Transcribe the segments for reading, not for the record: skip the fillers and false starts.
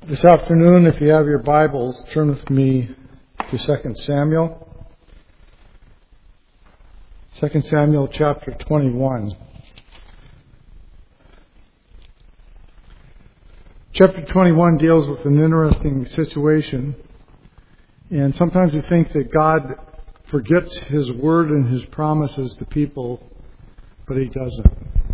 This afternoon, if you have your Bibles, turn with me to 2 Samuel. 2 Samuel chapter 21. Chapter 21 deals with an interesting situation, and sometimes we think that God forgets His word and His promises to people, but He doesn't.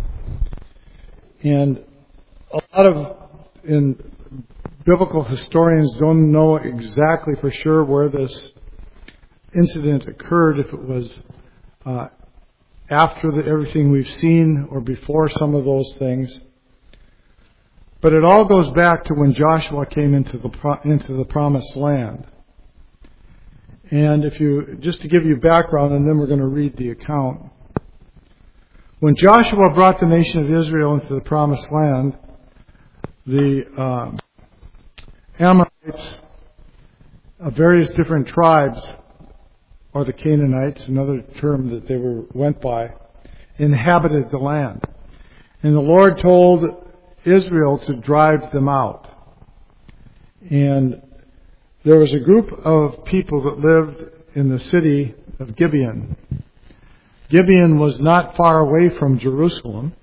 And a lot of biblical historians don't know exactly for sure where this incident occurred, if it was after everything we've seen or before some of those things. But it all goes back to when Joshua came into the promised land. And just to give you background, and then we're going to read the account. When Joshua brought the nation of Israel into the promised land, the Amorites of various different tribes, or the Canaanites, another term that they went by, inhabited the land. And the Lord told Israel to drive them out. And there was a group of people that lived in the city of Gibeon. Gibeon was not far away from Jerusalem.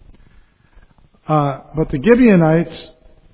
But the Gibeonites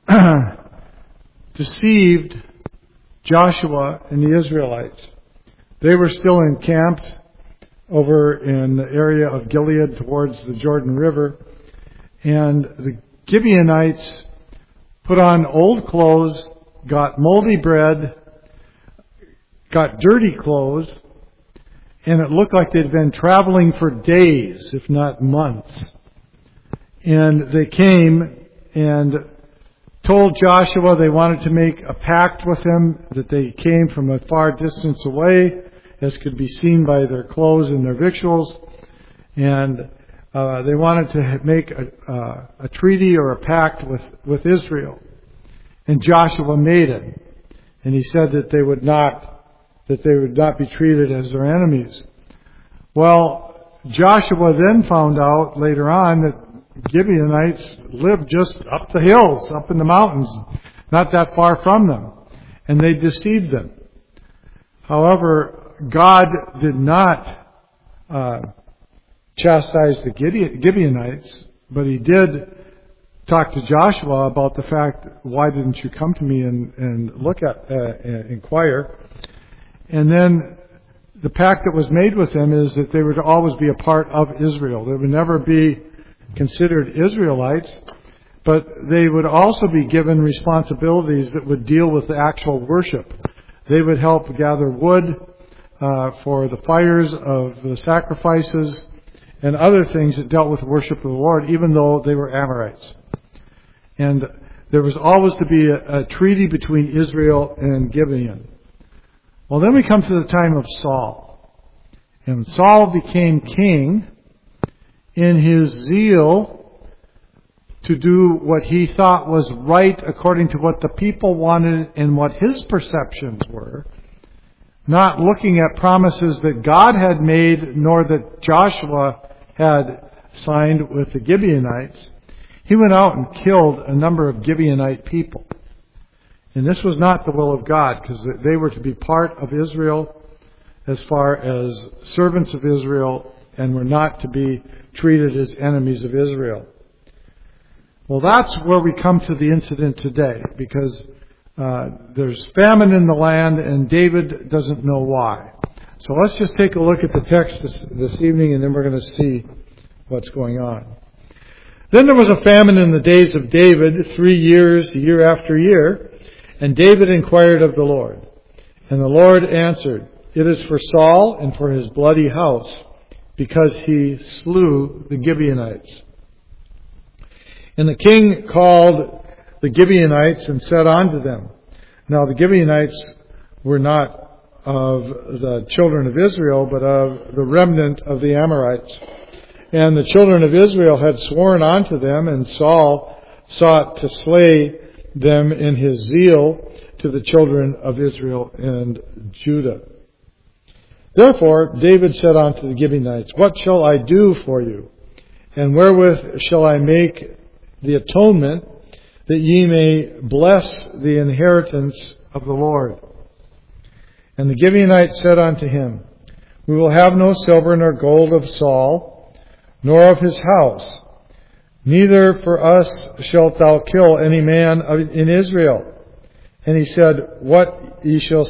deceived Joshua and the Israelites. They were still encamped over in the area of Gilead towards the Jordan River. And the Gibeonites put on old clothes, got moldy bread, got dirty clothes, and it looked like they'd been traveling for days, if not months. And they came and told Joshua they wanted to make a pact with him, that they came from a far distance away, as could be seen by their clothes and their victuals. And they wanted to make a treaty or a pact with Israel. And Joshua made it. And he said that they would not be treated as their enemies. Well, Joshua then found out later on that Gibeonites lived just up the hills, up in the mountains, not that far from them. And they deceived them. However, God did not chastise the Gibeonites, but He did talk to Joshua about the fact, why didn't you come to me and inquire? And then the pact that was made with them is that they were to always be a part of Israel. They would never be considered Israelites, but they would also be given responsibilities that would deal with the actual worship. They would help gather wood for the fires of the sacrifices and other things that dealt with the worship of the Lord, even though they were Amorites. And there was always to be a treaty between Israel and Gibeon. Well, then we come to the time of Saul. And Saul became king in his zeal to do what he thought was right according to what the people wanted and what his perceptions were, not looking at promises that God had made nor that Joshua had signed with the Gibeonites. He went out and killed a number of Gibeonite people. And this was not the will of God, because they were to be part of Israel as far as servants of Israel and were not to be treated as enemies of Israel. Well, that's where we come to the incident today, because there's famine in the land and David doesn't know why. So let's just take a look at the text this evening, and then we're going to see what's going on. Then there was a famine in the days of David, 3 years, year after year, and David inquired of the Lord. And the Lord answered, "It is for Saul and for his bloody house, because he slew the Gibeonites." And the king called the Gibeonites and said unto them. Now the Gibeonites were not of the children of Israel, but of the remnant of the Amorites. And the children of Israel had sworn unto them, and Saul sought to slay them in his zeal to the children of Israel and Judah. Therefore David said unto the Gibeonites, "What shall I do for you? And wherewith shall I make the atonement that ye may bless the inheritance of the Lord. And the Gibeonites said unto him, We will have no silver nor gold of Saul, nor of his house. Neither for us shalt thou kill any man in Israel. And he said, What ye shall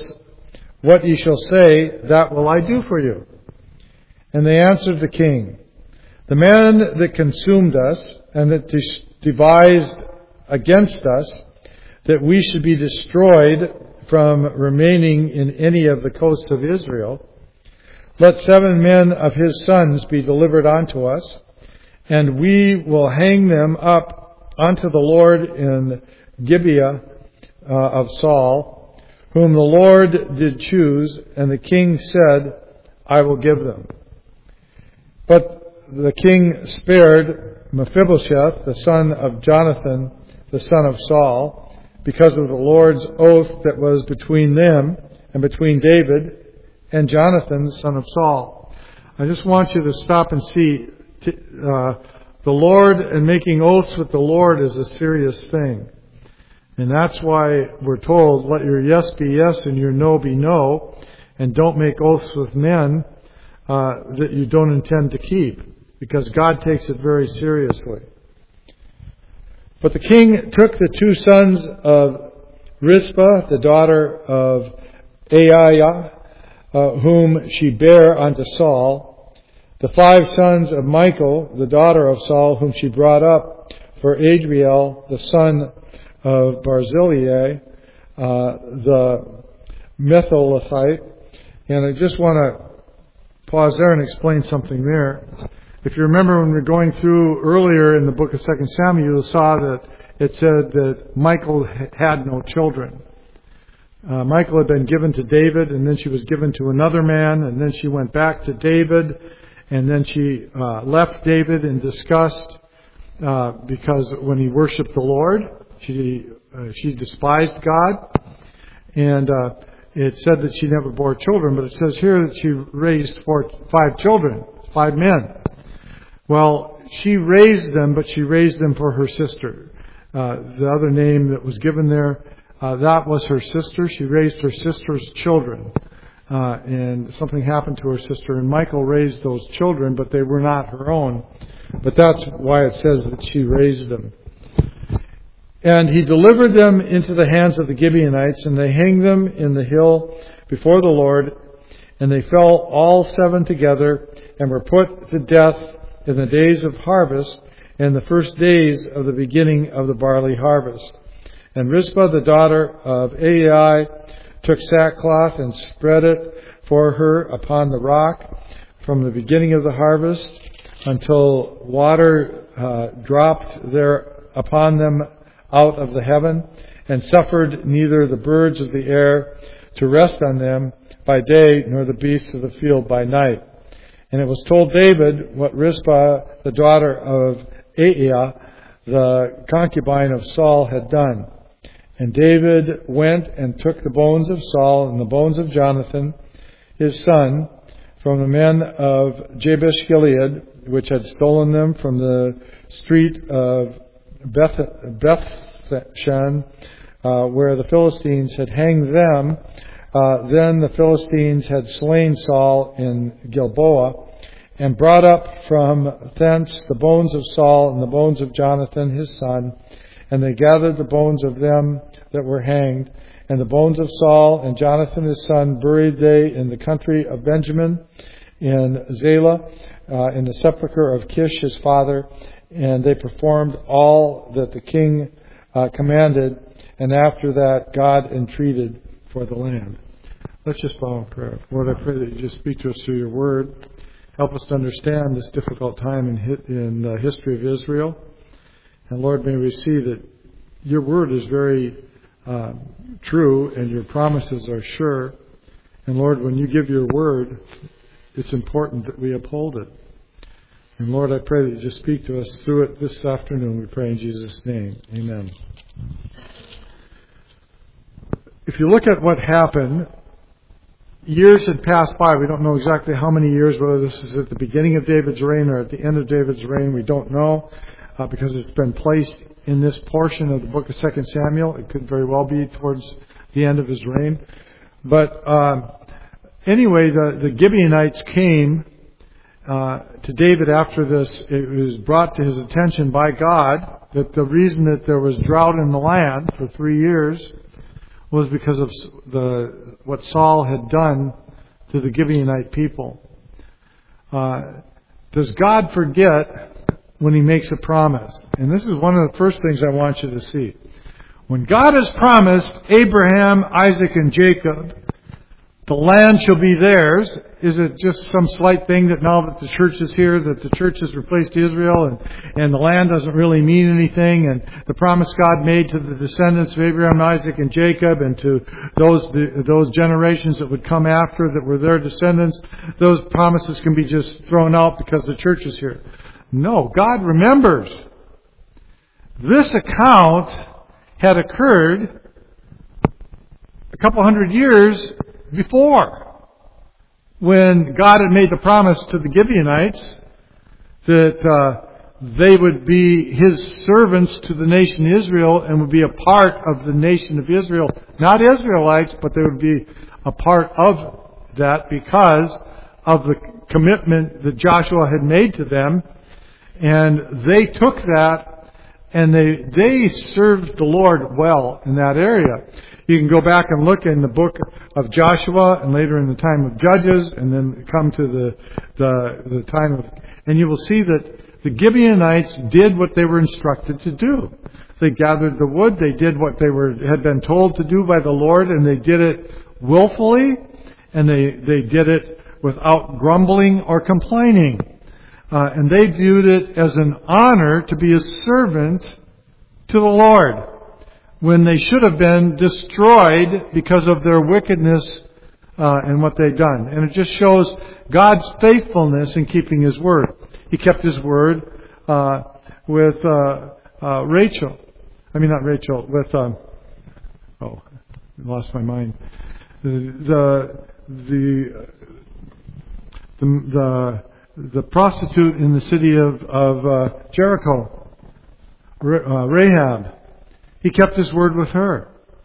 say, that will I do for you. And they answered the king, The man that consumed us, and that devised against us, that we should be destroyed from remaining in any of the coasts of Israel, let 7 men of his sons be delivered unto us, and we will hang them up unto the Lord in Gibeah of Saul, whom the Lord did choose. And the king said, I will give them. But the king spared Mephibosheth, the son of Jonathan, the son of Saul, because of the Lord's oath that was between them and between David and Jonathan, the son of Saul. I just want you to stop and see the Lord, and making oaths with the Lord is a serious thing. And that's why we're told, let your yes be yes and your no be no, and don't make oaths with men that you don't intend to keep, because God takes it very seriously. But the king took the 2 sons of Rizpah, the daughter of Aiah, whom she bare unto Saul, the 5 sons of Michal, the daughter of Saul, whom she brought up for Adriel, the son of Barzillai, the Metholithite. And I just want to pause there and explain something there. If you remember when we were going through earlier in the book of 2 Samuel, you saw that it said that Michal had no children. Michal had been given to David, and then she was given to another man, and then she went back to David, and then she left David in disgust because when he worshipped the Lord, she despised God, and it said that she never bore children, but it says here that she raised 5 children, 5 men. Well, she raised them, but she raised them for her sister. The other name that was given there, that was her sister. She raised her sister's children. And something happened to her sister, and Michal raised those children, but they were not her own. But that's why it says that she raised them. And he delivered them into the hands of the Gibeonites, and they hanged them in the hill before the Lord. And they fell all 7 together, and were put to death in the days of harvest, and the first days of the beginning of the barley harvest. And Rizpah, the daughter of Aiah, took sackcloth and spread it for her upon the rock from the beginning of the harvest until water dropped there upon them out of the heaven, and suffered neither the birds of the air to rest on them by day, nor the beasts of the field by night. And it was told David what Rizpah, the daughter of Aiah, the concubine of Saul, had done. And David went and took the bones of Saul and the bones of Jonathan, his son, from the men of Jabesh Gilead, which had stolen them from the street of Bethshan, where the Philistines had hanged them. Then the Philistines had slain Saul in Gilboa, and brought up from thence the bones of Saul and the bones of Jonathan his son. And they gathered the bones of them that were hanged, and the bones of Saul and Jonathan his son buried they in the country of Benjamin, in Zelah, in the sepulchre of Kish his father. And they performed all that the king commanded, and after that God entreated for the land. Let's just bow in prayer. Lord, I pray that you just speak to us through your word. Help us to understand this difficult time in the history of Israel. And Lord, may we see that your word is very true and your promises are sure. And Lord, when you give your word, it's important that we uphold it. And Lord, I pray that you just speak to us through it this afternoon. We pray in Jesus' name. Amen. If you look at what happened, years had passed by. We don't know exactly how many years, whether this is at the beginning of David's reign or at the end of David's reign. We don't know because it's been placed in this portion of the book of 2 Samuel. It could very well be towards the end of his reign. But anyway, the Gibeonites came to David after this. It was brought to his attention by God that the reason that there was drought in the land for 3 years was because of what Saul had done to the Gibeonite people. Does God forget when He makes a promise? And this is one of the first things I want you to see. When God has promised Abraham, Isaac, and Jacob, the land shall be theirs. Is it just some slight thing that now that the church is here, that the church has replaced Israel and the land doesn't really mean anything? And the promise God made to the descendants of Abraham, Isaac, and Jacob, and to those generations that would come after that were their descendants, those promises can be just thrown out because the church is here. No, God remembers. This account had occurred a couple hundred years before, when God had made the promise to the Gibeonites that they would be His servants to the nation Israel and would be a part of the nation of Israel. Not Israelites, but they would be a part of that because of the commitment that Joshua had made to them. And they took that and they served the Lord well in that area. You can go back and look in the book of Joshua and later in the time of Judges and then come to the time of... And you will see that the Gibeonites did what they were instructed to do. They gathered the wood. They did what they had been told to do by the Lord, and they did it willfully, and they did it without grumbling or complaining. And they viewed it as an honor to be a servant to the Lord, when they should have been destroyed because of their wickedness and what they'd done. And it just shows God's faithfulness in keeping His word. He kept His word with Rachel. I mean, not Rachel. With I lost my mind. The prostitute in the city of Jericho, Rahab. He kept His word with her.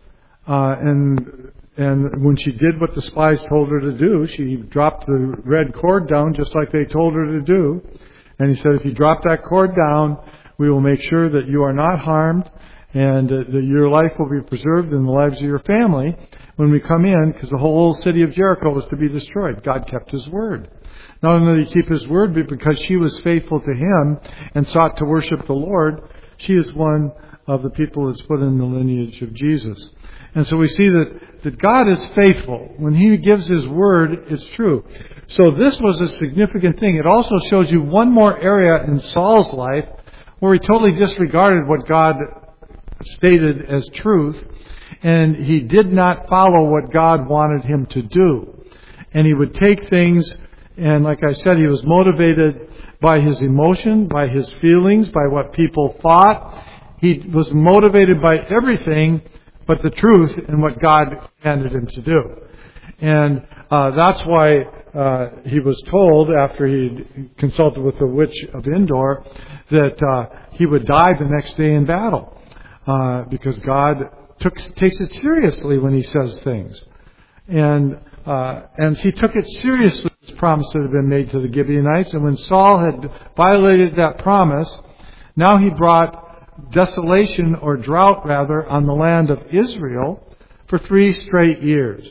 And when she did what the spies told her to do, she dropped the red cord down just like they told her to do. And He said, if you drop that cord down, we will make sure that you are not harmed and that your life will be preserved and the lives of your family when we come in, because the whole city of Jericho was to be destroyed. God kept His word. Not only did He keep His word, but because she was faithful to Him and sought to worship the Lord, she is one of the people that's put in the lineage of Jesus. And so we see that God is faithful. When He gives His word, it's true. So this was a significant thing. It also shows you one more area in Saul's life where he totally disregarded what God stated as truth, and he did not follow what God wanted him to do. And he would take things, and like I said, he was motivated by his emotion, by his feelings, by what people thought. He was motivated by everything but the truth and what God commanded him to do. And that's why he was told, after he consulted with the witch of Endor, that he would die the next day in battle. Because God takes it seriously when He says things. And He took it seriously, this promise that had been made to the Gibeonites. And when Saul had violated that promise, now he brought desolation, or drought rather, on the land of Israel for 3 straight years.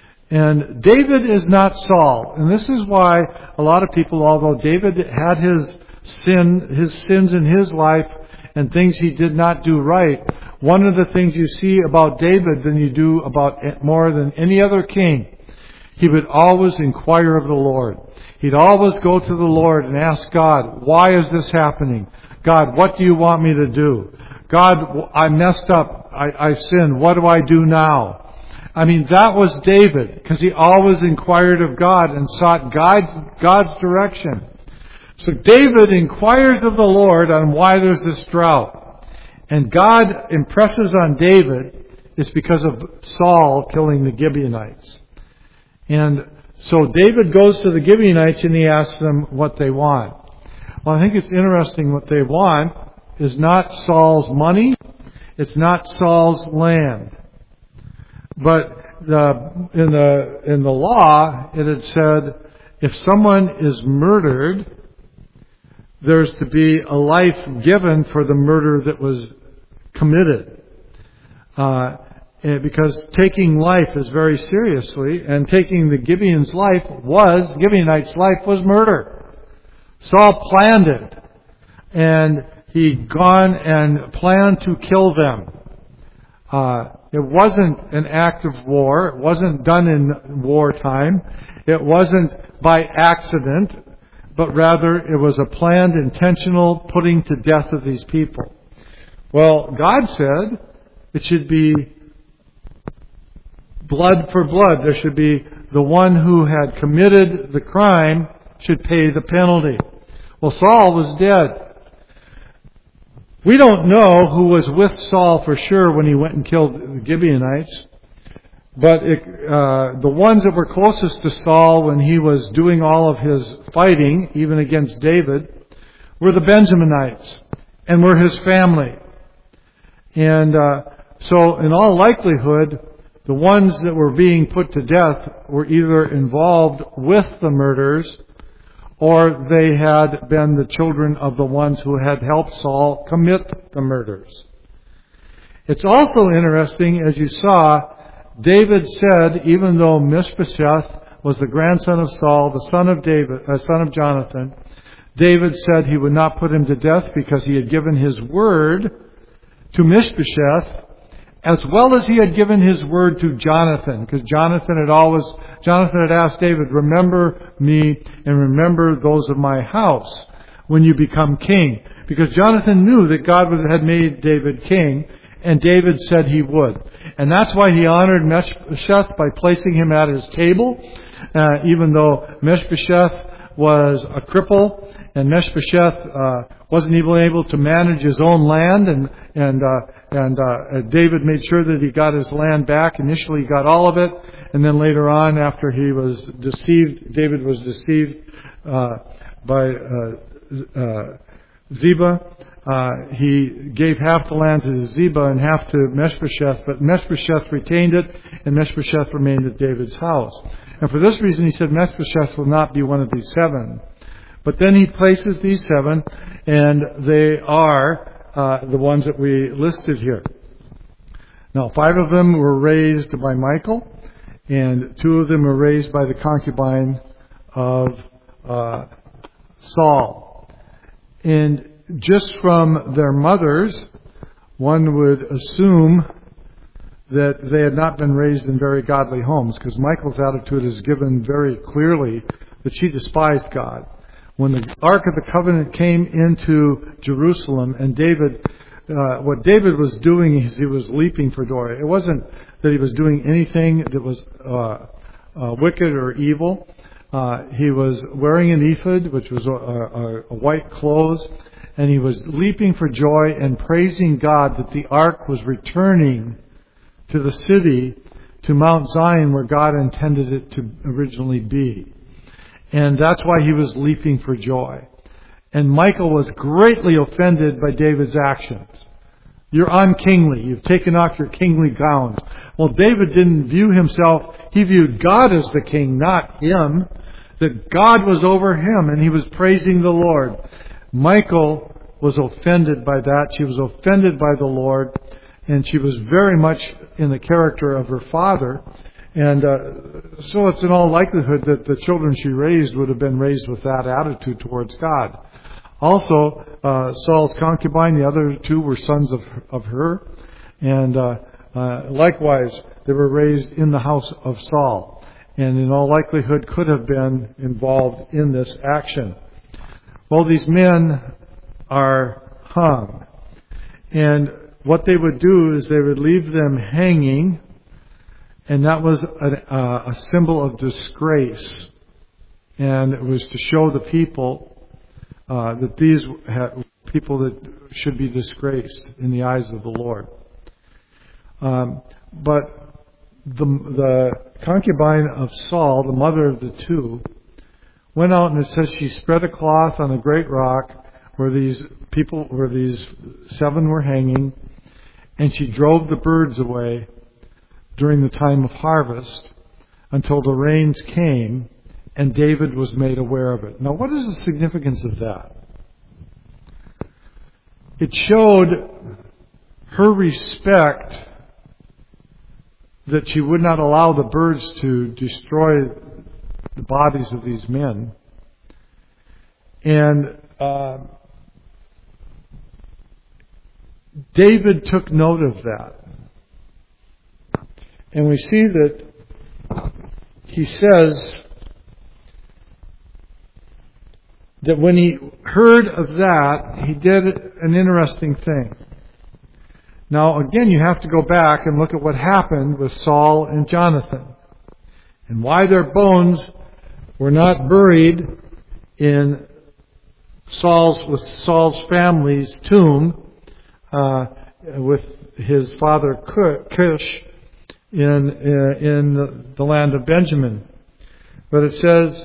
And David is not Saul. And this is why a lot of people, although David had his sins in his life and things he did not do right, one of the things you see about David than you do about more than any other king, he would always inquire of the Lord. He'd always go to the Lord and ask God, why is this happening? God, what do you want me to do? God, I messed up. I sinned. What do I do now? I mean, that was David, because he always inquired of God and sought God's direction. So David inquires of the Lord on why there's this drought. And God impresses on David it's because of Saul killing the Gibeonites. And so David goes to the Gibeonites and he asks them what they want. Well, I think it's interesting what they want is not Saul's money. It's not Saul's land. But in the law, it had said, if someone is murdered, there's to be a life given for the murder that was committed. Because taking life is very seriously, and taking the Gibeonites' life was murder. Saul planned it, and he'd gone and planned to kill them. It wasn't an act of war. It wasn't done in wartime. It wasn't by accident, but rather it was a planned, intentional putting to death of these people. Well, God said it should be blood for blood. There should be the one who had committed the crime should pay the penalty. Well, Saul was dead. We don't know who was with Saul for sure when he went and killed the Gibeonites. But the ones that were closest to Saul when he was doing all of his fighting, even against David, were the Benjaminites and were his family. And so in all likelihood, the ones that were being put to death were either involved with the murders or they had been the children of the ones who had helped Saul commit the murders. It's also interesting, as you saw, David said, even though Mephibosheth was the grandson of Saul, the son of Jonathan, David said he would not put him to death because he had given his word to Mephibosheth, as well as he had given his word to Jonathan, because Jonathan had asked David, remember me and remember those of my house when you become king. Because Jonathan knew that God had made David king, and David said he would. And that's why he honored Mephibosheth by placing him at his table, even though Mephibosheth was a cripple, and Mephibosheth wasn't even able to manage his own land, and David made sure that he got his land back. Initially he got all of it, and then later on, after he was deceived, David was deceived by Ziba. He gave half the land to Ziba and half to Mephibosheth, but Mephibosheth retained it, and Mephibosheth remained at David's house. And for this reason, he said Mephibosheth will not be one of these 7. But then he places these 7, and they are the ones that we listed here. Now, 5 of them were raised by Michal, and 2 of them were raised by the concubine of Saul. And just from their mothers, one would assume that they had not been raised in very godly homes, because Michal's attitude is given very clearly that she despised God. When the Ark of the Covenant came into Jerusalem, and what David was doing is he was leaping for joy. It wasn't that he was doing anything that was wicked or evil. He was wearing an ephod, which was a white clothes, and he was leaping for joy and praising God that the Ark was returning to the city, to Mount Zion, where God intended it to originally be. And that's why he was leaping for joy. And Michal was greatly offended by David's actions. You're unkingly. You've taken off your kingly gowns. Well, David didn't view himself. He viewed God as the king, not him. That God was over him, and he was praising the Lord. Michal was offended by that. She was offended by the Lord, and she was very much in the character of her father. And so it's in all likelihood that the children she raised would have been raised with that attitude towards God. Also, Saul's concubine, the other 2 were sons of her. And likewise, they were raised in the house of Saul. And in all likelihood could have been involved in this action. Well, these men are hung. And what they would do is they would leave them hanging. And that was a symbol of disgrace. And it was to show the people that these people that should be disgraced in the eyes of the Lord. But the concubine of Saul, the mother of the 2, went out, and it says she spread a cloth on a great rock where these 7 were hanging, and she drove the birds away during the time of harvest until the rains came, and David was made aware of it. Now, what is the significance of that? It showed her respect that she would not allow the birds to destroy the bodies of these men. And David took note of that. And we see that he says that when he heard of that, he did an interesting thing. Now, again, you have to go back and look at what happened with Saul and Jonathan, and why their bones were not buried in Saul's family's tomb with his father Kish in the land of Benjamin. But it says,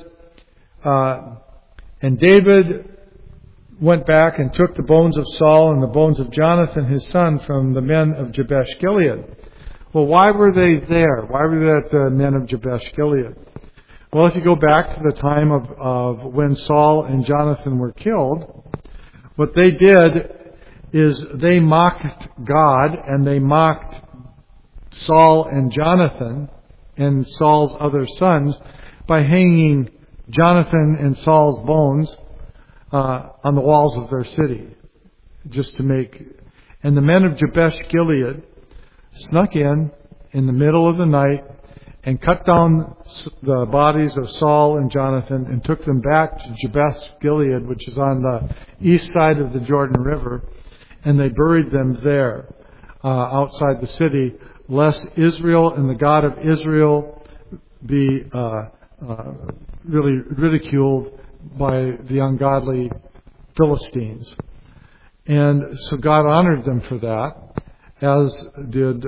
and David went back and took the bones of Saul and the bones of Jonathan his son from the men of Jabesh Gilead. Well, why were they there? Why were they at the men of Jabesh Gilead? Well, if you go back to the time of when Saul and Jonathan were killed, what they did is they mocked God, and they mocked Saul and Jonathan and Saul's other sons by hanging Jonathan and Saul's bones on the walls of their city, and the men of Jabesh Gilead snuck in the middle of the night and cut down the bodies of Saul and Jonathan and took them back to Jabesh Gilead, which is on the east side of the Jordan River, and they buried them there outside the city, lest Israel and the God of Israel be really ridiculed by the ungodly Philistines. And so God honored them for that, as did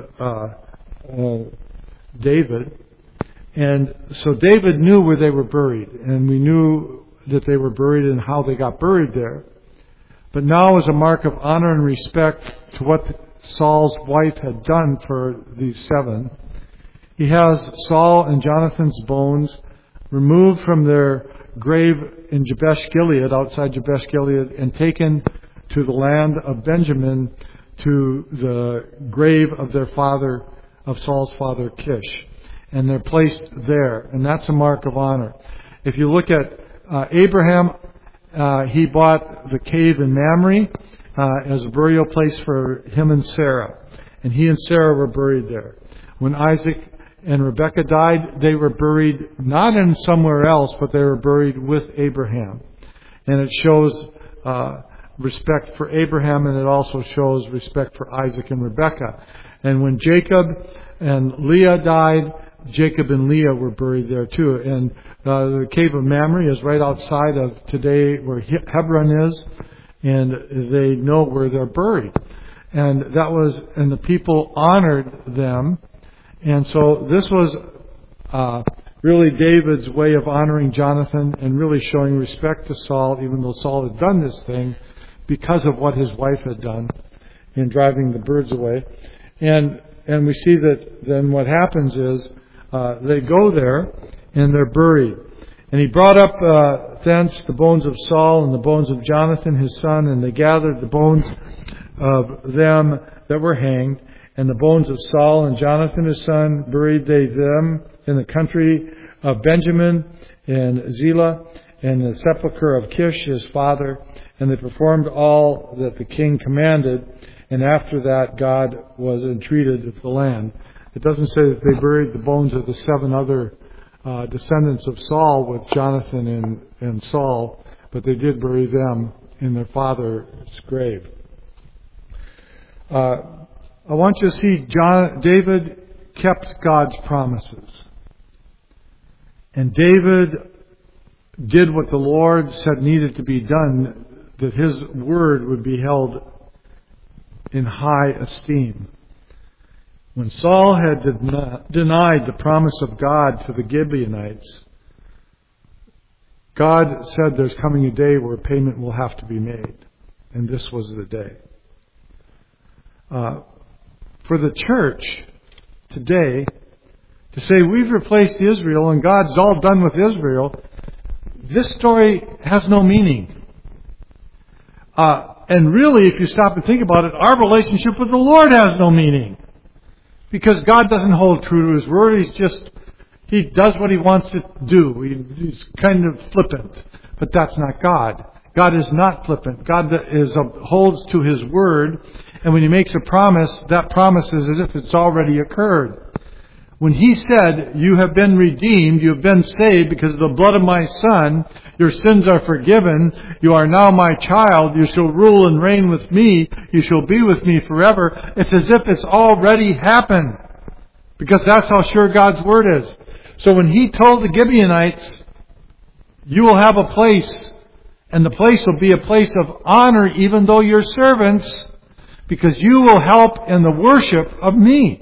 David. And so David knew where they were buried, and we knew that they were buried and how they got buried there. But now, as a mark of honor and respect to what Saul's wife had done for these 7, he has Saul and Jonathan's bones removed from their grave in Jabesh Gilead, outside Jabesh Gilead, and taken to the land of Benjamin, to the grave of their father, of Saul's father Kish. And they're placed there, and that's a mark of honor. If you look at Abraham, he bought the cave in Mamre as a burial place for him and Sarah, and he and Sarah were buried there. When Isaac and Rebekah died, they were buried not in somewhere else, but they were buried with Abraham. And it shows respect for Abraham, and it also shows respect for Isaac and Rebekah. And when Jacob and Leah died, Jacob and Leah were buried there too. And the cave of Mamre is right outside of today where Hebron is, and they know where they're buried. And the people honored them. And so this was really David's way of honoring Jonathan and really showing respect to Saul, even though Saul had done this thing because of what his wife had done in driving the birds away. And we see that then what happens is they go there and they're buried. And he brought up thence the bones of Saul and the bones of Jonathan his son, and they gathered the bones of them that were hanged, and the bones of Saul and Jonathan his son buried they them in the country of Benjamin and Zelah, and the sepulchre of Kish his father. And they performed all that the king commanded. And after that, God was entreated of the land. It doesn't say that they buried the bones of the 7 other descendants of Saul with Jonathan and Saul, but they did bury them in their father's grave. I want you to see David kept God's promises. And David did what the Lord said needed to be done, that his word would be held in high esteem. When Saul had denied the promise of God to the Gibeonites, God said there's coming a day where payment will have to be made. and this was the day. For the church today to say we've replaced Israel and God's all done with Israel, this story has no meaning. And really, if you stop and think about it, our relationship with the Lord has no meaning. Because God doesn't hold true to His word. He does what He wants to do. He's kind of flippant. But that's not God. God is not flippant. God holds to His word. And when He makes a promise, that promise is as if it's already occurred. When He said, you have been redeemed, you have been saved because of the blood of my Son, your sins are forgiven, you are now my child, you shall rule and reign with me, you shall be with me forever, it's as if it's already happened. Because that's how sure God's word is. So when He told the Gibeonites, you will have a place, and the place will be a place of honor even though you're servants, because you will help in the worship of me.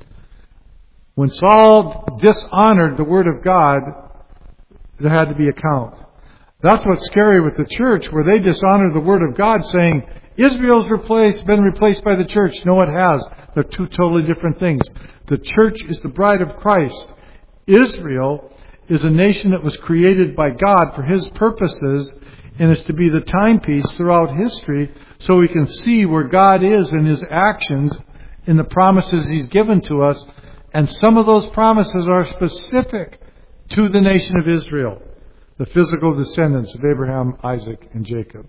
When Saul dishonored the Word of God, there had to be a count. That's what's scary with the church, where they dishonor the Word of God, saying, Israel's been replaced by the church. No, it has. They're two totally different things. The church is the bride of Christ. Israel is a nation that was created by God for His purposes, and is to be the timepiece throughout history so we can see where God is in His actions, in the promises He's given to us. And some of those promises are specific to the nation of Israel, the physical descendants of Abraham, Isaac, and Jacob.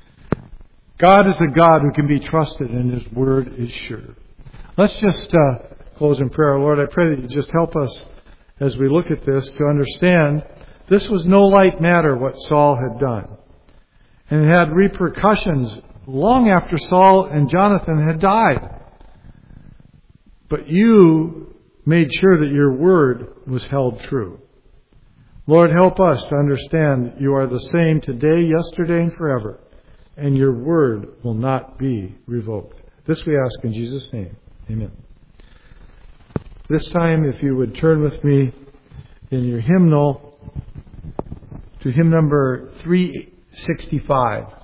God is a God who can be trusted, and His word is sure. Let's just close in prayer. Lord, I pray that You just help us as we look at this to understand this was no light matter what Saul had done. And it had repercussions long after Saul and Jonathan had died. But You made sure that Your word was held true. Lord, help us to understand You are the same today, yesterday, and forever, and Your word will not be revoked. This we ask in Jesus' name. Amen. This time, if you would turn with me in your hymnal to hymn number 365.